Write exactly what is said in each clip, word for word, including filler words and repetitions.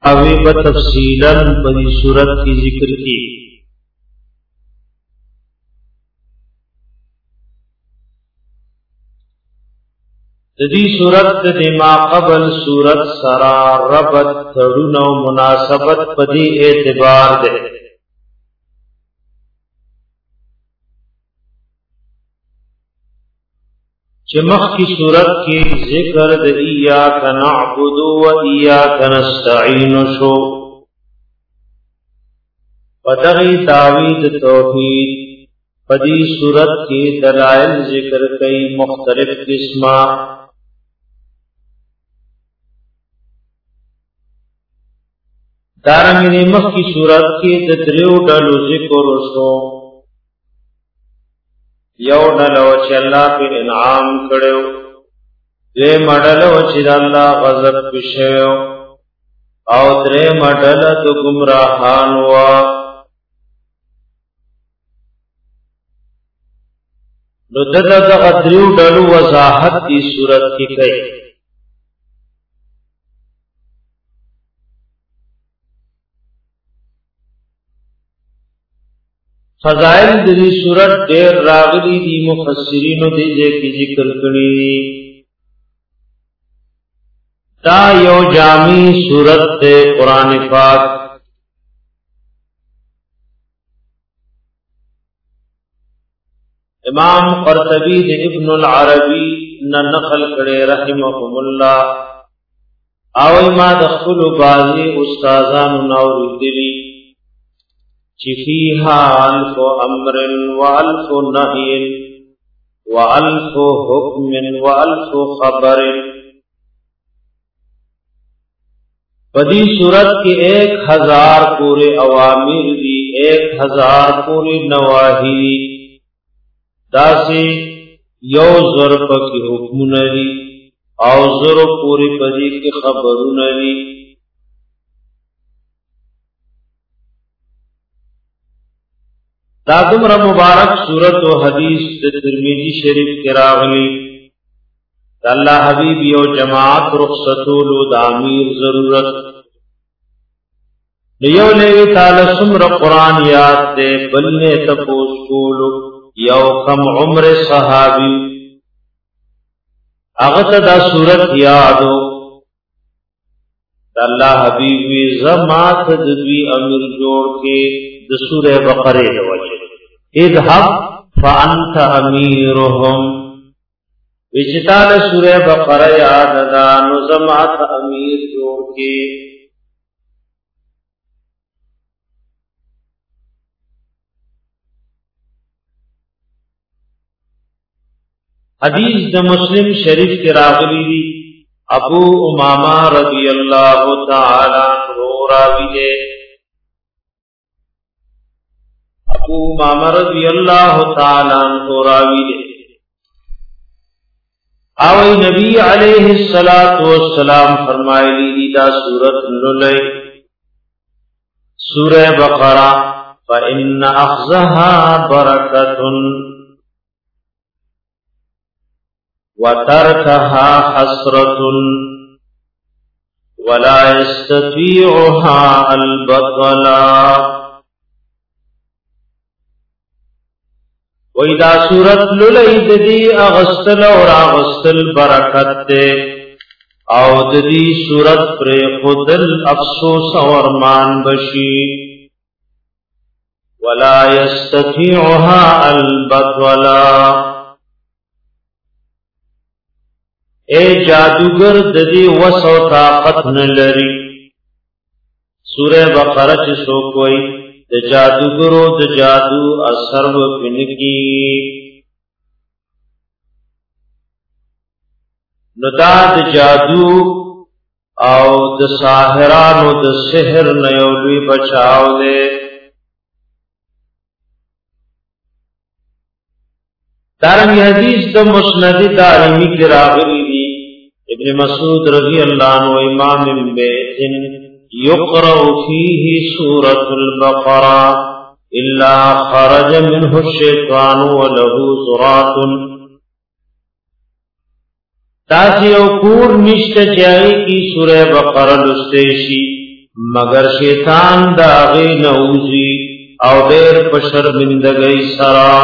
Away बतफसीलन बनी सूरत की जिक्र की। दी सूरत दे मा कबल सूरत सरा रबत तड़ुनो मुनासबत पदी एतबार दे चमक की सूरत की जिक्र द इय्याका नअबुदु व इय्याका नस्तईन शो पदगी दावीद तौहीद पदी सूरत की दलाइल जिक्र कई मुख्तलिफ किस्मा दारंगी मख की सूरत की दरियो डलु जिक्र शो यौ डलो च अल्लाह पे इनाम कड़ो द्वे मडलो च अल्लाह गजब पिशयो और द्रे मडल तो गुमराहान हुआ नुदद गद्रियो डलु वजाहत की सूरत की कई फजाइल दी सूरत देर रागली दी मुफस्सिरीन दे की जिक्र करी ता यो जामी सूरत दे कुरान पाक इमाम क़ुरतुबी दे इब्न अल अरबी न नकल करे रहमहुमुल्लाह आओ मा दखुल बाजी उस्तादान नौर दिली चिफीहा अल्फ अम्रिन व अल्फ नहीन व अल्फ हुक्मिन व अल्फ खबरिन बदी सूरत के एक हजार पूरे अवामिर दी एक हजार पूरे नवाही दासी यो ज़ुर्फ की हुक्म नरी और ज़ुर्फ पूरी बदी की खबर नरी दादुमरा मुबारक सूरत व हदीस तिरमिजी शरीफ के रागली अल्लाह हबीब यो जमात रुखसतुल दामीर जरूरत यो ले ताला सुमर कुरान याद दे बलने तपोस कोलो यो कम उम्र सहाबी अगत दा सूरत यादो अल्लाह हबीब वी जमात दबी अमीर जोड़ के सूरह बकरे दवज इज़हब फ़अन्त अमीरुहुम विचिताल सूरह बकरा याद अदा नुज़मात अमीर जोड़ के हदीस द मुस्लिम शरीफ के रागली अबू उमामा रज़ी अल्लाह तआला अन्हु रावी है अबू उमामा रज़ी अल्लाह तआला अन्हु रावी है आवई नबी अलैहिस्सलातु वस्सलाम फरमायली ईदा सूरत नुलै सूरह बकरा फ़इन्न अख़्ज़हा बरकतुन व तर्कहा हसरतुन वला यस्ततीउहा अलबतला वैदा सूरत लुलई ददी अगस्तल और अगस्तल बरकत दे और ददी सूरत प्रे खुदल अफसोस और मान बशी वला यस्ततीउहा अलबतला ए जादूगर ददी वसो ताकत न लरी सूरह बकरा च सो कोई द जादूगरो द जादू असर पिनकी नदाद जादू आओ द साहिरानो द सिहर नयोली बचाव दे दारंगी हदीस द मुस्नद दारमी की रागली दी इब्न मसूद रज़ी अल्लाह अन्हु इमाम बैतिन युक़रा फीही सूरतुल बकरा इल्ला खरज मिन्हु शैतानु व लहू ज़ुरातुन तासी औकूर निश्त जाई की सूरह बकरा लुस्तेशी مگر شیطان داغی نوزی او دیر پشرمندگی سرا.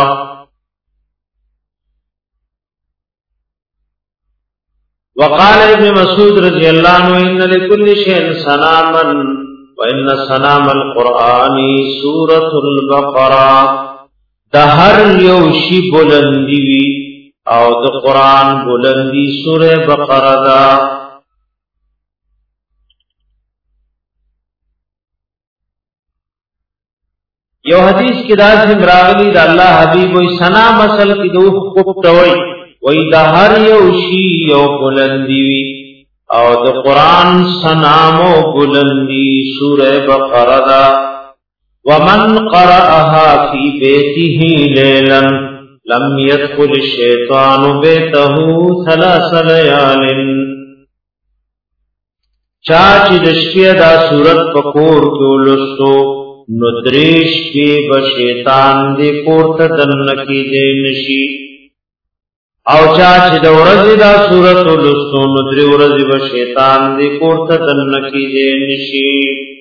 وقال ابن مسعود رضی اللہ عنہ ان لکل شیء سناما وان سنام القرآن سورة البقرہ. دا ہر یوشی بلندی وی او دا قرآن بلندی سورہ بقرہ دا. یو حدیث کی دا سے مراغلی دا اللہ حبیب وی سنام اصل کی دو خبتوئی وی دا ہر یوشی یو بلندی وی او دا قرآن سنامو بلندی سورہ بقرہ دا. ومن قرأها فی بیته لیلا لم يدخل الشیطان بیته ثلاث لیال. چاچی دشکی دا سورت پکور کیو لستو ندریش کی بشیطان دی کورت دنکی دے نشی. او چاچی دا ورزی دا سورت لستو ندری ورزی بشیطان دی کورت دنکی دے نشی.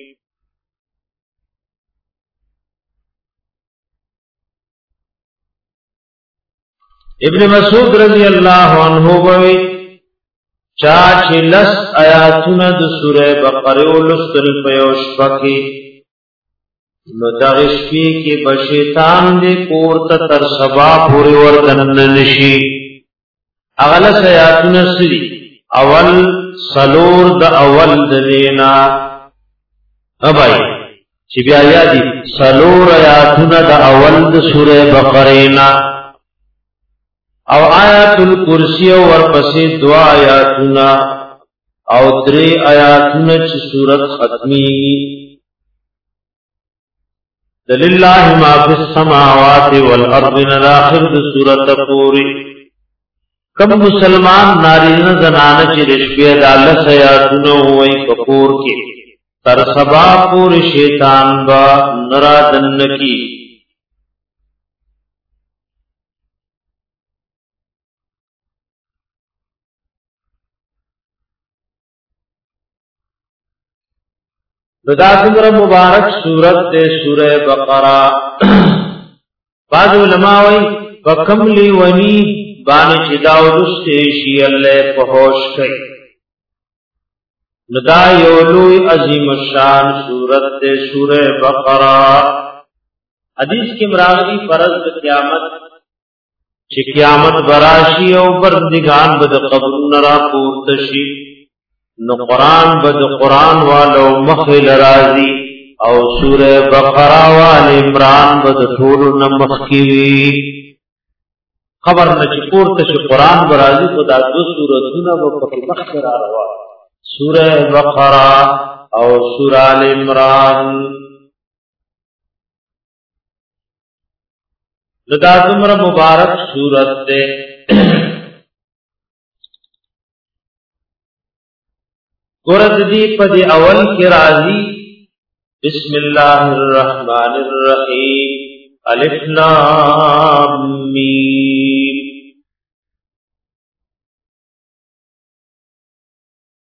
ابن مسعود رضی اللہ عنہ وی چاچی لس آیاتون دا سورہ بقرہ و لستل پیوش پکی ندغشپی کی بشیطان دے کورتا تر سبا پوری وردن نشی. اغلس آیاتون سری اول سلور دا اول دلینا ابائی چی بیا یادی سلور آیاتون دا اول دا سورہ بقرینا او آیات الکرسی ورپسی دعا آیاتنا او دری آیاتنا چی سورت ختمی. دللہ ما فی السماوات والارض نداخر دی سورت پوری. کم مسلمان نارین زنانا چی رشبی دالس آیاتنا ہوئی کپور کی تر سبا پوری شیطان با نرادن کی. دا سمر مبارک سورت دے سورہ بقرہ. بعض علماء وی وکم لیونی بانی چی داودستے شی اللہ پہوش کئی. ندا یولوی عظیم الشان سورت دے سورہ بقرہ. حدیث کی مراغلی فرض قیامت چی قیامت براشی او بردگان بد قبر نرا پورتشی نو قرآن بد قرآن والو مخل رازی او سورہ بقرہ وال عمران بد طول نمخیوی. خبر نچی پورتش قرآن برازی خدا دو سورتونا بپکی مخر آروا سورہ بقرہ او سورہ عمران. لدا تمر مبارک سورت دے قرد دی پدی اول کی راضی بسم اللہ الرحمن الرحیم الف لام میم.